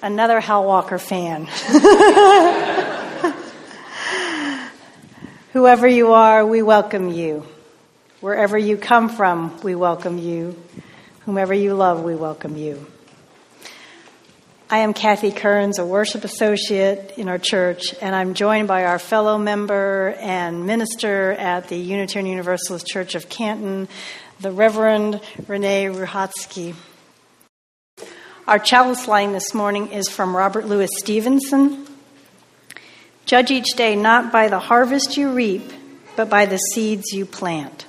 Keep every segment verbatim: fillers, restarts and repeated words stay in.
another Hal Walker fan. Whoever you are, we welcome you. Wherever you come from, we welcome you. Whomever you love, we welcome you. I am Kathy Kearns, a worship associate in our church, and I'm joined by our fellow member and minister at the Unitarian Universalist Church of Canton, the Reverend Renee Ruhatsky. Our chalice line this morning is from Robert Louis Stevenson. Judge each day not by the harvest you reap, but by the seeds you plant.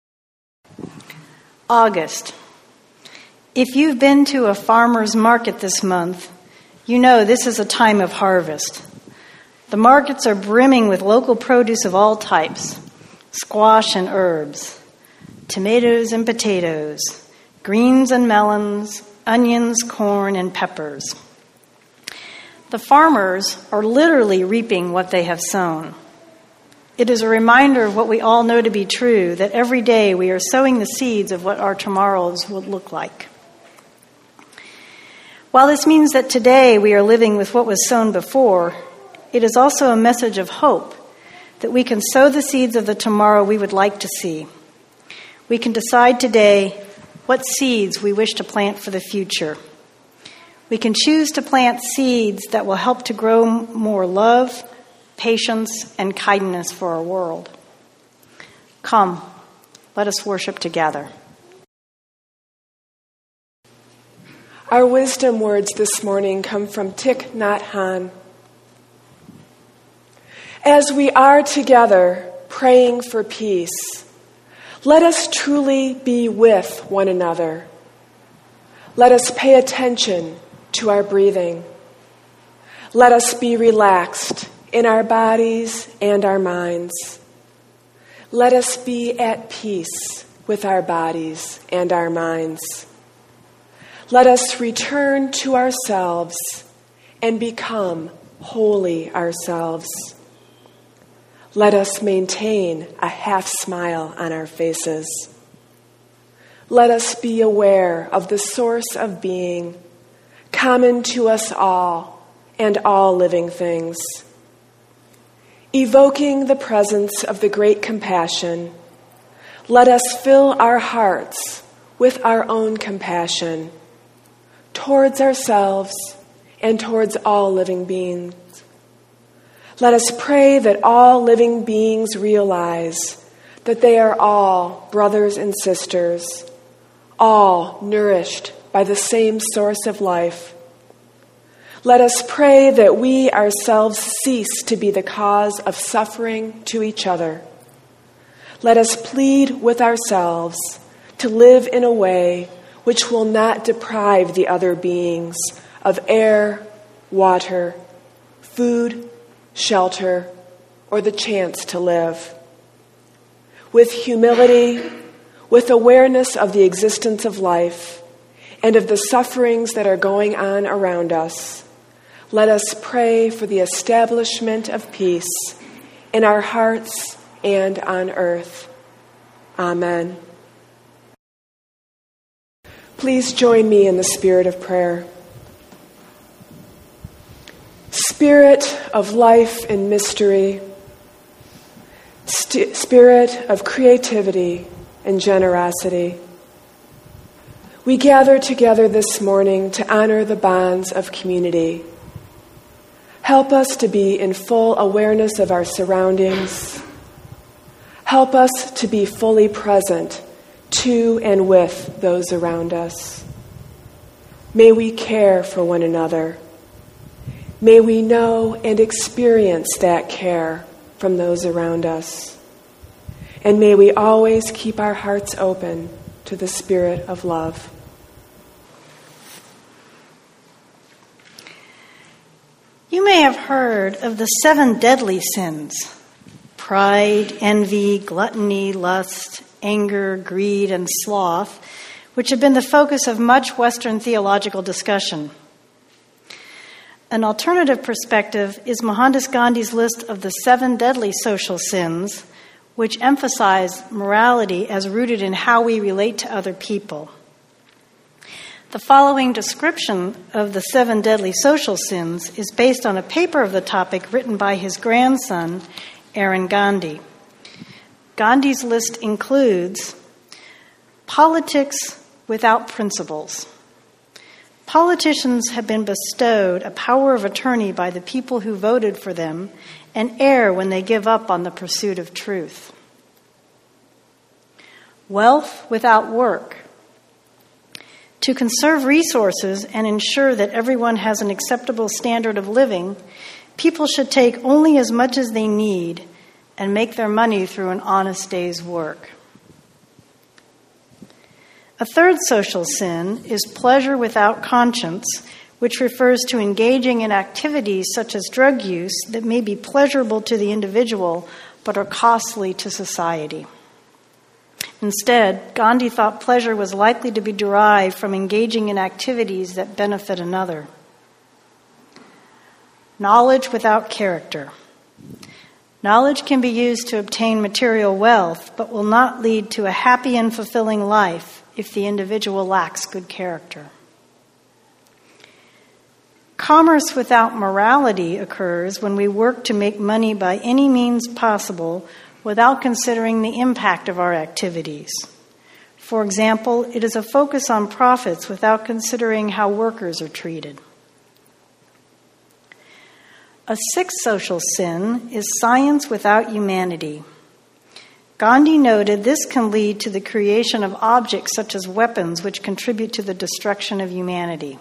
August. If you've been to a farmer's market this month, you know this is a time of harvest. The markets are brimming with local produce of all types, squash and herbs, tomatoes and potatoes, greens and melons, onions, corn, and peppers. The farmers are literally reaping what they have sown. It is a reminder of what we all know to be true, that every day we are sowing the seeds of what our tomorrows will look like. While this means that today we are living with what was sown before, it is also a message of hope that we can sow the seeds of the tomorrow we would like to see. We can decide today what seeds we wish to plant for the future. We can choose to plant seeds that will help to grow more love, patience, and kindness for our world. Come, let us worship together. Our wisdom words this morning come from Thich Nhat Hanh. As we are together praying for peace, let us truly be with one another. Let us pay attention to our breathing. Let us be relaxed in our bodies and our minds. Let us be at peace with our bodies and our minds. Let us return to ourselves and become wholly ourselves. Let us maintain a half smile on our faces. Let us be aware of the source of being, common to us all and all living things. Evoking the presence of the great compassion, let us fill our hearts with our own compassion towards ourselves and towards all living beings. Let us pray that all living beings realize that they are all brothers and sisters, all nourished by the same source of life. Let us pray that we ourselves cease to be the cause of suffering to each other. Let us plead with ourselves to live in a way which will not deprive the other beings of air, water, food, shelter, or the chance to live. With humility, with awareness of the existence of life, and of the sufferings that are going on around us, let us pray for the establishment of peace in our hearts and on earth. Amen. Please join me in the spirit of prayer. Spirit of life and mystery, st- spirit of creativity and generosity, we gather together this morning to honor the bonds of community. Help us to be in full awareness of our surroundings. Help us to be fully present to and with those around us. May we care for one another. May we know and experience that care from those around us. And may we always keep our hearts open to the spirit of love. You may have heard of the seven deadly sins: pride, envy, gluttony, lust, anger, greed, and sloth, which have been the focus of much Western theological discussion. An alternative perspective is Mohandas Gandhi's list of the seven deadly social sins, which emphasize morality as rooted in how we relate to other people. The following description of the seven deadly social sins is based on a paper of the topic written by his grandson, Aaron Gandhi. Gandhi's list includes politics without principles. Politicians have been bestowed a power of attorney by the people who voted for them and err when they give up on the pursuit of truth. Wealth without work. To conserve resources and ensure that everyone has an acceptable standard of living, people should take only as much as they need and make their money through an honest day's work. A third social sin is pleasure without conscience, which refers to engaging in activities such as drug use that may be pleasurable to the individual but are costly to society. Instead, Gandhi thought pleasure was likely to be derived from engaging in activities that benefit another. Knowledge without character. Knowledge can be used to obtain material wealth, but will not lead to a happy and fulfilling life if the individual lacks good character. Commerce without morality occurs when we work to make money by any means possible without considering the impact of our activities. For example, it is a focus on profits without considering how workers are treated. A sixth social sin is science without humanity. Gandhi noted this can lead to the creation of objects such as weapons which contribute to the destruction of humanity.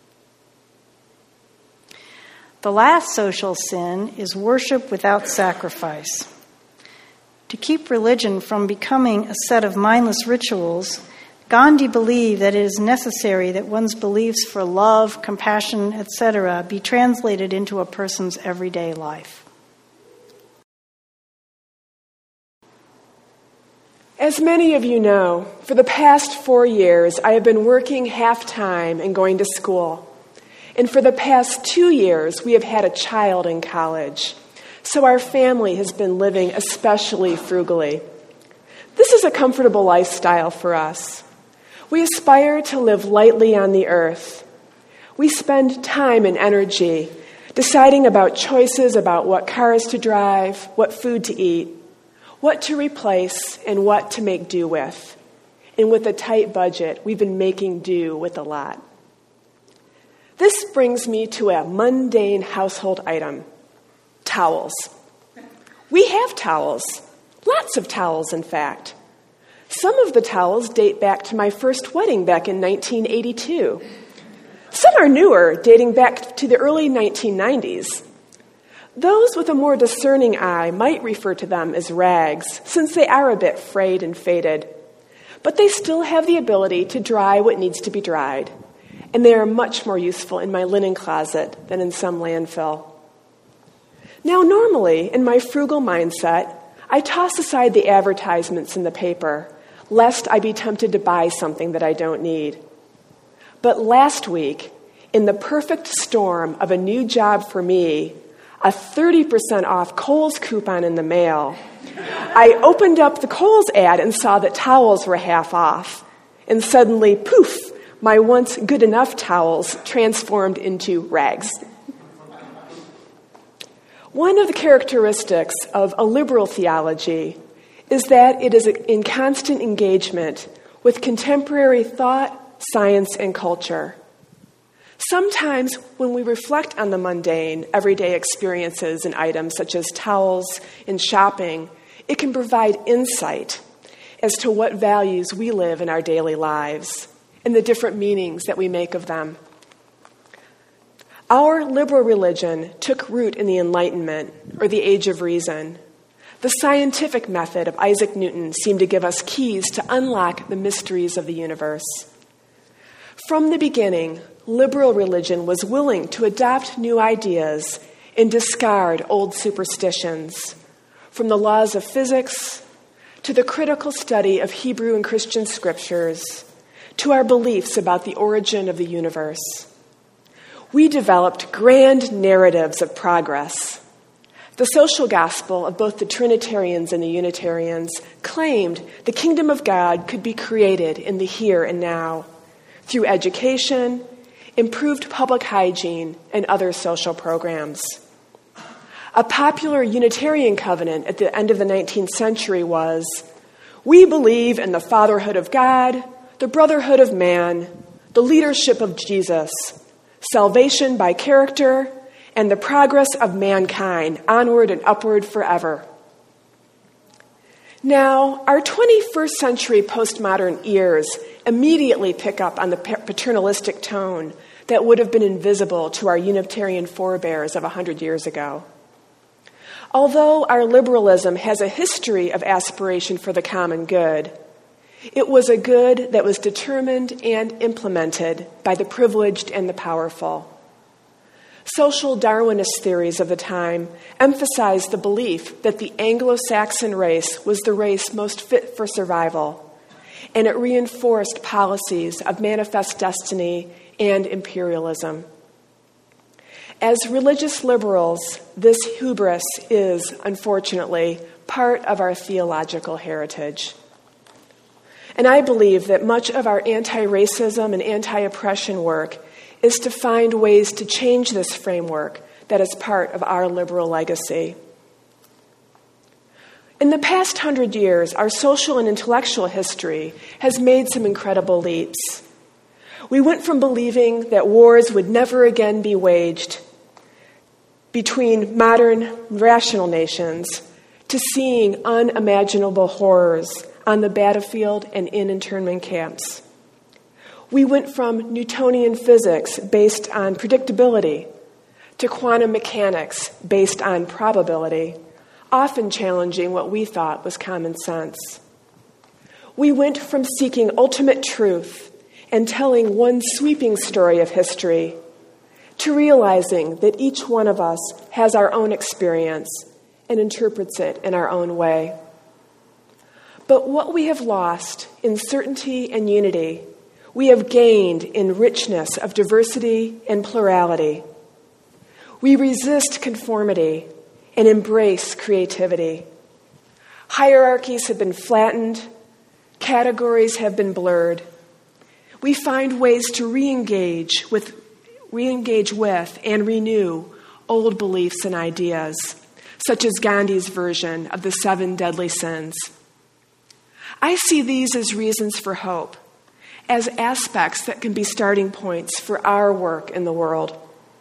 The last social sin is worship without sacrifice. To keep religion from becoming a set of mindless rituals, Gandhi believed that it is necessary that one's beliefs for love, compassion, et cetera be translated into a person's everyday life. As many of you know, for the past four years, I have been working half-time and going to school. And for the past two years, we have had a child in college. So our family has been living especially frugally. This is a comfortable lifestyle for us. We aspire to live lightly on the earth. We spend time and energy deciding about choices about what cars to drive, what food to eat, what to replace, and what to make do with. And with a tight budget, we've been making do with a lot. This brings me to a mundane household item. Towels. We have towels. Lots of towels, in fact. Some of the towels date back to my first wedding back in nineteen eighty-two. Some are newer, dating back to the early nineteen nineties. Those with a more discerning eye might refer to them as rags, since they are a bit frayed and faded. But they still have the ability to dry what needs to be dried, and they are much more useful in my linen closet than in some landfill. Now, normally, in my frugal mindset, I toss aside the advertisements in the paper, lest I be tempted to buy something that I don't need. But last week, in the perfect storm of a new job for me, a thirty percent off Kohl's coupon in the mail, I opened up the Kohl's ad and saw that towels were half off. And suddenly, poof, my once good enough towels transformed into rags. One of the characteristics of a liberal theology is that it is in constant engagement with contemporary thought, science, and culture. Sometimes when we reflect on the mundane, everyday experiences and items such as towels and shopping, it can provide insight as to what values we live in our daily lives and the different meanings that we make of them. Our liberal religion took root in the Enlightenment, or the Age of Reason. The scientific method of Isaac Newton seemed to give us keys to unlock the mysteries of the universe. From the beginning, liberal religion was willing to adopt new ideas and discard old superstitions, from the laws of physics to the critical study of Hebrew and Christian scriptures to our beliefs about the origin of the universe. We developed grand narratives of progress. The social gospel of both the Trinitarians and the Unitarians claimed the kingdom of God could be created in the here and now through education, improved public hygiene, and other social programs. A popular Unitarian covenant at the end of the nineteenth century was, "We believe in the fatherhood of God, the brotherhood of man, the leadership of Jesus, salvation by character, and the progress of mankind onward and upward forever." Now, our twenty-first century postmodern ears immediately pick up on the paternalistic tone that would have been invisible to our Unitarian forebears of one hundred years ago. Although our liberalism has a history of aspiration for the common good, it was a good that was determined and implemented by the privileged and the powerful. Social Darwinist theories of the time emphasized the belief that the Anglo-Saxon race was the race most fit for survival, and it reinforced policies of manifest destiny and imperialism. As religious liberals, this hubris is, unfortunately, part of our theological heritage. And I believe that much of our anti-racism and anti-oppression work is to find ways to change this framework that is part of our liberal legacy. In the past hundred years, our social and intellectual history has made some incredible leaps. We went from believing that wars would never again be waged between modern rational nations to seeing unimaginable horrors on the battlefield and in internment camps. We went from Newtonian physics based on predictability to quantum mechanics based on probability, often challenging what we thought was common sense. We went from seeking ultimate truth and telling one sweeping story of history to realizing that each one of us has our own experience and interprets it in our own way. But what we have lost in certainty and unity, we have gained in richness of diversity and plurality. We resist conformity and embrace creativity. Hierarchies have been flattened, categories have been blurred. We find ways to re-engage with re-engage with and renew old beliefs and ideas, such as Gandhi's version of the seven deadly sins. I see these as reasons for hope, as aspects that can be starting points for our work in the world.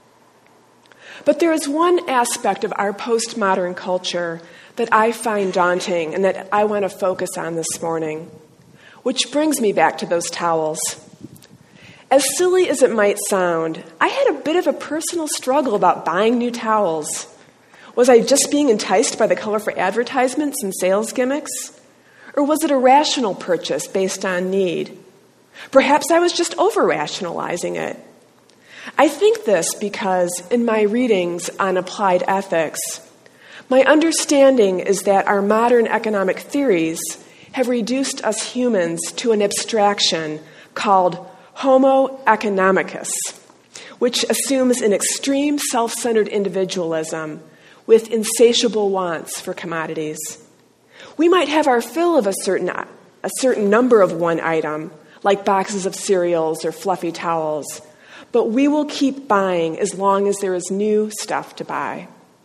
But there is one aspect of our postmodern culture that I find daunting and that I want to focus on this morning, which brings me back to those towels. As silly as it might sound, I had a bit of a personal struggle about buying new towels. Was I just being enticed by the colorful advertisements and sales gimmicks? Or was it a rational purchase based on need? Perhaps I was just over-rationalizing it. I think this because in my readings on applied ethics, my understanding is that our modern economic theories have reduced us humans to an abstraction called Homo economicus, which assumes an extreme self-centered individualism with insatiable wants for commodities. We might have our fill of a certain, a certain number of one item, like boxes of cereals or fluffy towels, but we will keep buying as long as there is new stuff to buy.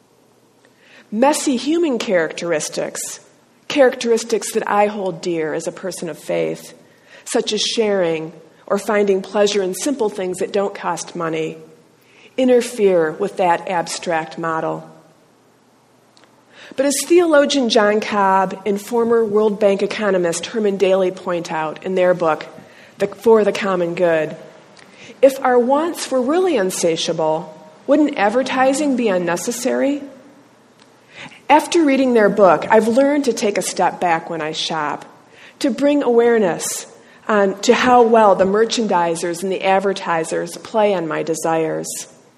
Messy human characteristics, characteristics that I hold dear as a person of faith, such as sharing or finding pleasure in simple things that don't cost money, interfere with that abstract model. But as theologian John Cobb and former World Bank economist Herman Daly point out in their book, The, For the Common Good, if our wants were really insatiable, wouldn't advertising be unnecessary? After reading their book, I've learned to take a step back when I shop, to bring awareness on to how well the merchandisers and the advertisers play on my desires.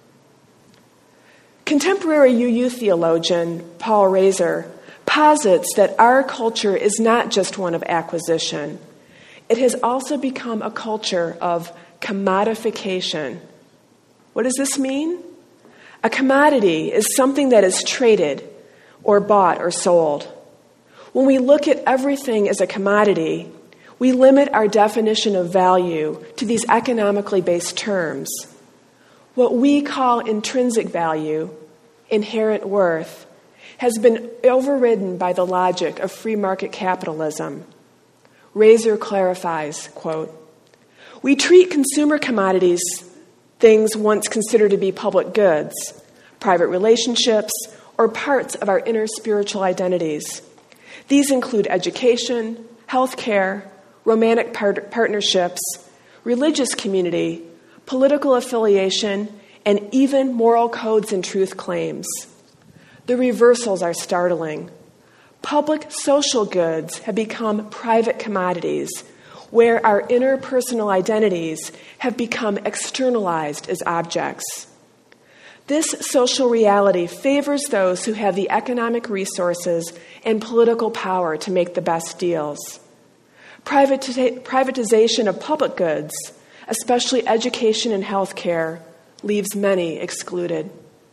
Contemporary U U theologian Paul Razor posits that our culture is not just one of acquisition. It has also become a culture of commodification. What does this mean? A commodity is something that is traded or bought or sold. When we look at everything as a commodity, we limit our definition of value to these economically based terms. What we call intrinsic value, inherent worth, has been overridden by the logic of free market capitalism. Razor clarifies, quote, "We treat consumer commodities, things once considered to be public goods, private relationships, or parts of our inner spiritual identities. These include education, healthcare, romantic part- partnerships, religious community, political affiliation, and even moral codes and truth claims. The reversals are startling. Public social goods have become private commodities, where our interpersonal identities have become externalized as objects. This social reality favors those who have the economic resources and political power to make the best deals. Privati- privatization of public goods, especially education and healthcare, leaves many excluded."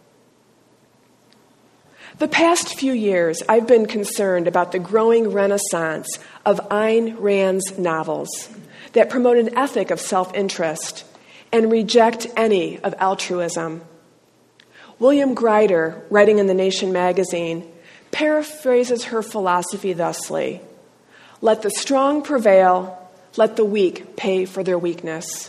The past few years, I've been concerned about the growing renaissance of Ayn Rand's novels that promote an ethic of self-interest and reject any of altruism. William Greider, writing in The Nation magazine, paraphrases her philosophy thusly: "Let the strong prevail, let the weak pay for their weakness."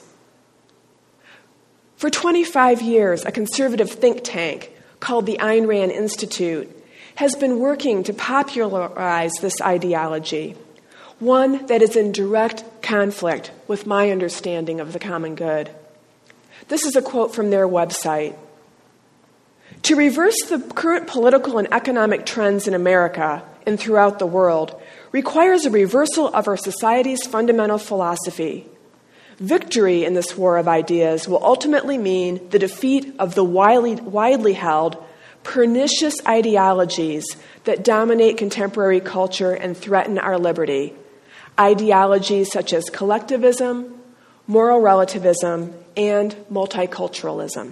For twenty-five years, a conservative think tank called the Ayn Rand Institute has been working to popularize this ideology, one that is in direct conflict with my understanding of the common good. This is a quote from their website. "To reverse the current political and economic trends in America and throughout the world requires a reversal of our society's fundamental philosophy. Victory in this war of ideas will ultimately mean the defeat of the widely, widely held, pernicious ideologies that dominate contemporary culture and threaten our liberty. Ideologies such as collectivism, moral relativism, and multiculturalism."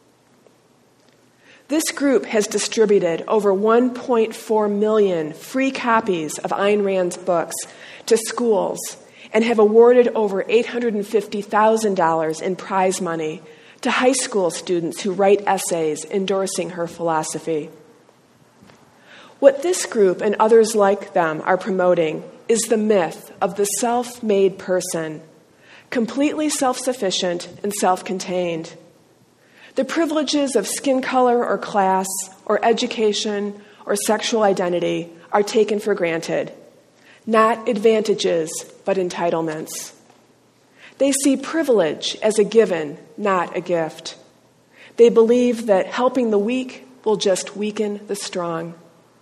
This group has distributed over one point four million free copies of Ayn Rand's books to schools and have awarded over eight hundred fifty thousand dollars in prize money to high school students who write essays endorsing her philosophy. What this group and others like them are promoting is the myth of the self-made person, completely self-sufficient and self-contained. The privileges of skin color or class or education or sexual identity are taken for granted, not advantages, but entitlements. They see privilege as a given, not a gift. They believe that helping the weak will just weaken the strong.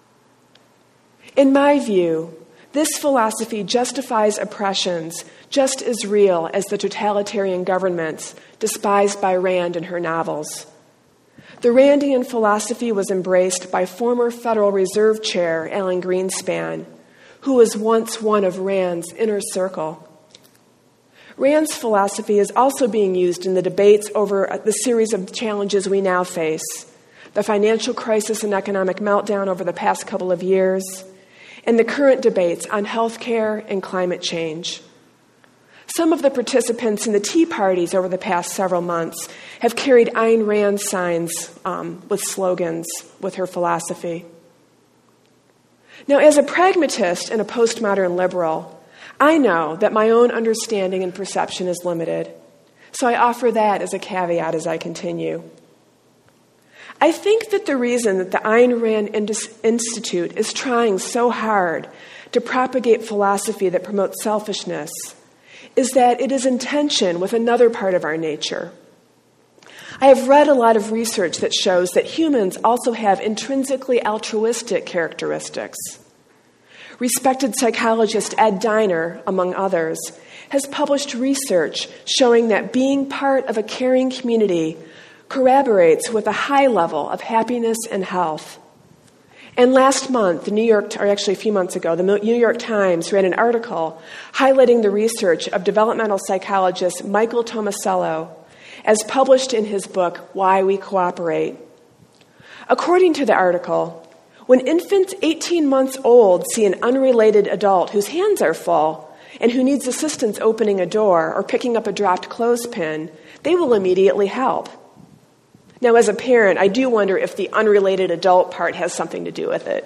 In my view, this philosophy justifies oppressions just as real as the totalitarian governments despised by Rand in her novels. The Randian philosophy was embraced by former Federal Reserve Chair Alan Greenspan, who was once one of Rand's inner circle. Rand's philosophy is also being used in the debates over the series of challenges we now face, the financial crisis and economic meltdown over the past couple of years, and the current debates on health care and climate change. Some of the participants in the Tea Parties over the past several months have carried Ayn Rand signs um, with slogans with her philosophy. Now, as a pragmatist and a postmodern liberal, I know that my own understanding and perception is limited, so I offer that as a caveat as I continue. I think that the reason that the Ayn Rand Institute is trying so hard to propagate philosophy that promotes selfishness is that it is in tension with another part of our nature. I have read a lot of research that shows that humans also have intrinsically altruistic characteristics. Respected psychologist Ed Diner, among others, has published research showing that being part of a caring community corroborates with a high level of happiness and health. And last month, the New York, or actually a few months ago, the New York Times ran an article highlighting the research of developmental psychologist Michael Tomasello, as published in his book, Why We Cooperate. According to the article, when infants eighteen months old see an unrelated adult whose hands are full, and who needs assistance opening a door or picking up a dropped clothespin, they will immediately help. Now, as a parent, I do wonder if the unrelated adult part has something to do with it.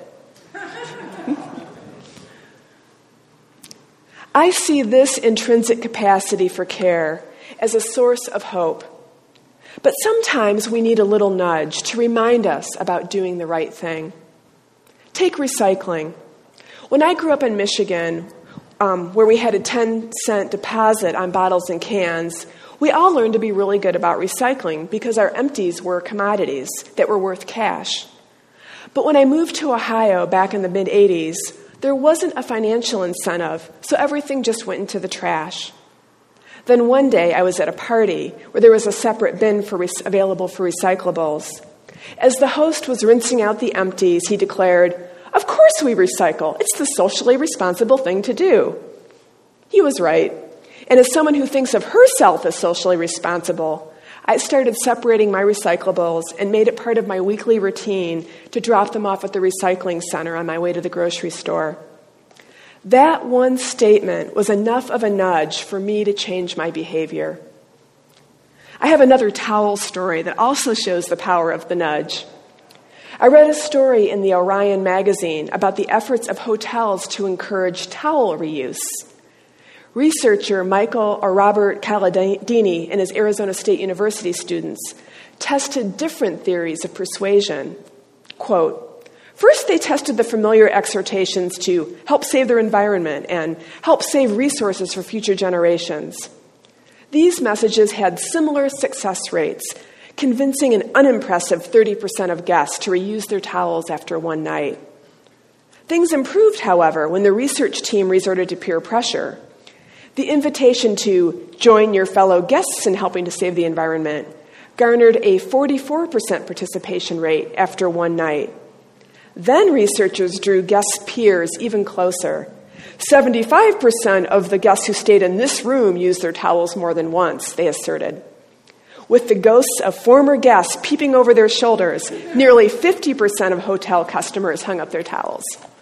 I see this intrinsic capacity for care as a source of hope. But sometimes we need a little nudge to remind us about doing the right thing. Take recycling. When I grew up in Michigan, um, where we had a ten cent deposit on bottles and cans, we all learned to be really good about recycling because our empties were commodities that were worth cash. But when I moved to Ohio back in the mid-eighties, there wasn't a financial incentive, so everything just went into the trash. Then one day I was at a party where there was a separate bin for re- available for recyclables. As the host was rinsing out the empties, he declared, "Of course we recycle. It's the socially responsible thing to do." He was right. And as someone who thinks of herself as socially responsible, I started separating my recyclables and made it part of my weekly routine to drop them off at the recycling center on my way to the grocery store. That one statement was enough of a nudge for me to change my behavior. I have another towel story that also shows the power of the nudge. I read a story in the Orion magazine about the efforts of hotels to encourage towel reuse. Researcher Michael or Robert Caladini and his Arizona State University students tested different theories of persuasion. Quote, first they tested the familiar exhortations to help save their environment and help save resources for future generations. These messages had similar success rates, convincing an unimpressive thirty percent of guests to reuse their towels after one night. Things improved, however, when the research team resorted to peer pressure. The invitation to join your fellow guests in helping to save the environment garnered a forty-four percent participation rate after one night. Then researchers drew guest peers even closer. seventy-five percent of the guests who stayed in this room used their towels more than once, they asserted. With the ghosts of former guests peeping over their shoulders, nearly fifty percent of hotel customers hung up their towels.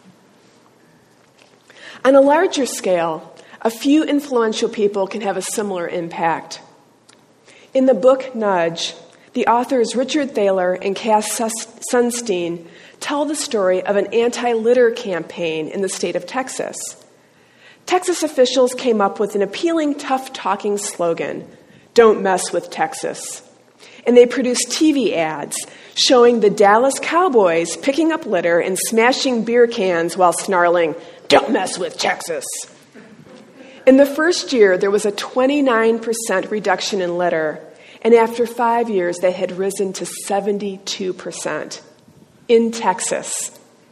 On a larger scale, a few influential people can have a similar impact. In the book Nudge, the authors Richard Thaler and Cass Sunstein tell the story of an anti-litter campaign in the state of Texas. Texas officials came up with an appealing, tough-talking slogan, "Don't mess with Texas." And they produced T V ads showing the Dallas Cowboys picking up litter and smashing beer cans while snarling, "Don't mess with Texas." In the first year, there was a twenty-nine percent reduction in litter, and after five years, they had risen to seventy-two percent in Texas.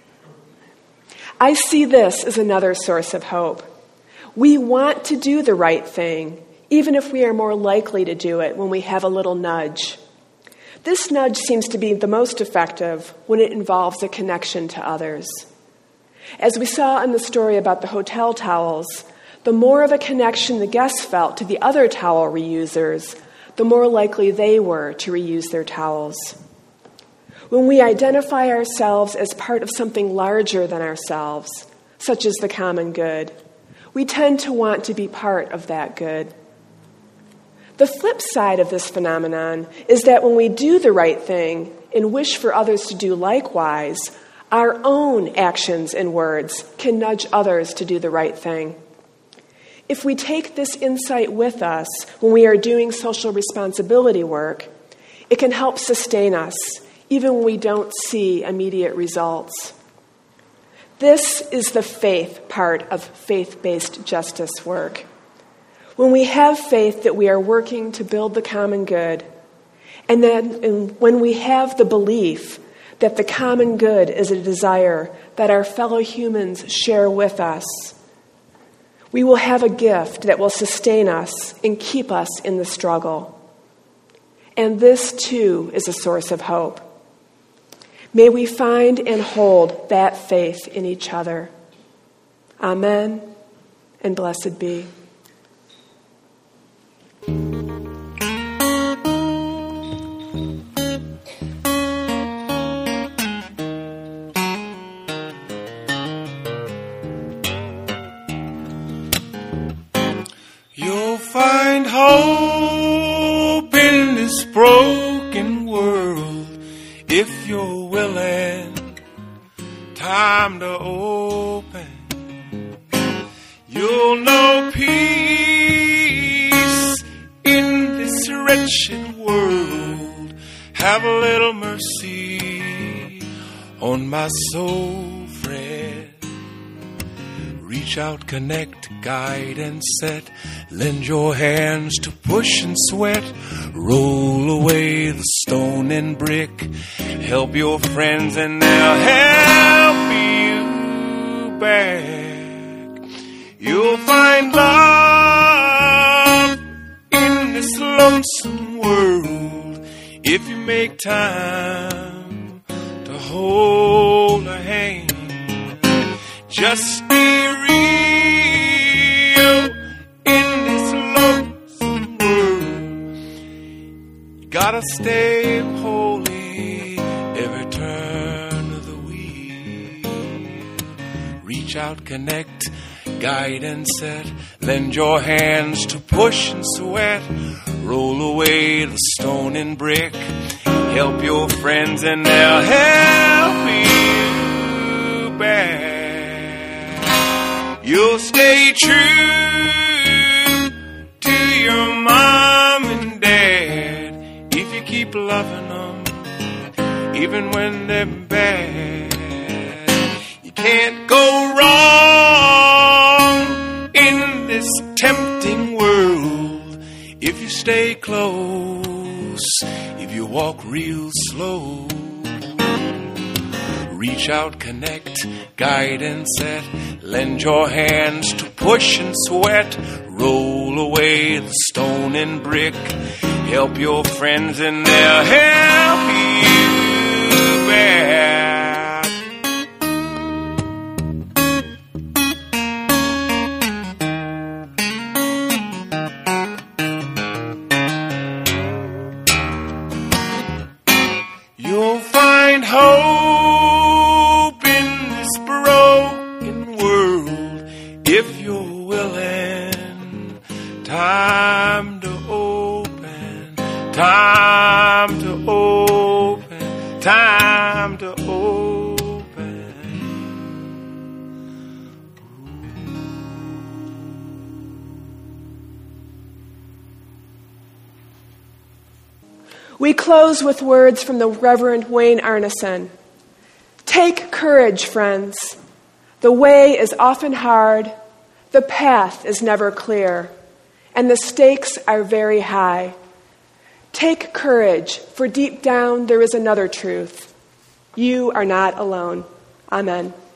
I see this as another source of hope. We want to do the right thing, even if we are more likely to do it when we have a little nudge. This nudge seems to be the most effective when it involves a connection to others. As we saw in the story about the hotel towels, the more of a connection the guests felt to the other towel reusers, the more likely they were to reuse their towels. When we identify ourselves as part of something larger than ourselves, such as the common good, we tend to want to be part of that good. The flip side of this phenomenon is that when we do the right thing and wish for others to do likewise, our own actions and words can nudge others to do the right thing. If we take this insight with us when we are doing social responsibility work, it can help sustain us, even when we don't see immediate results. This is the faith part of faith-based justice work. When we have faith that we are working to build the common good, and then and when we have the belief that the common good is a desire that our fellow humans share with us, we will have a gift that will sustain us and keep us in the struggle. And this, too, is a source of hope. May we find and hold that faith in each other. Amen, and blessed be. You'll find hope in this broken world if you're willing. Time to open. You'll know peace in this wretched world. Have a little mercy on my soul, friend. Reach out, connect, guide, and set. Lend your hands to push and sweat. Roll away the stone and brick. Help your friends and they'll help you back. You'll find love in this lonesome world if you make time to hold a hand. Just be real in this lonesome world. You gotta stay holy every turn of the wheel. Reach out, connect, guide and set. Lend your hands to push and sweat. Roll away the stone and brick. Help your friends and they'll help you back. You'll stay true to your mom and dad if you keep loving them, even when they're bad. You can't go wrong in this tempting world if you stay close, if you walk real slow. Reach out, connect, guide and set. Lend your hands to push and sweat. Roll away the stone and brick. Help your friends and they'll help you back. You'll find hope in this broken world if you're willing. Time to open, time to open, time to open. We close with words from the Reverend Wayne Arneson. Take courage, friends. The way is often hard, the path is never clear, and the stakes are very high. Take courage, for deep down there is another truth. You are not alone. Amen.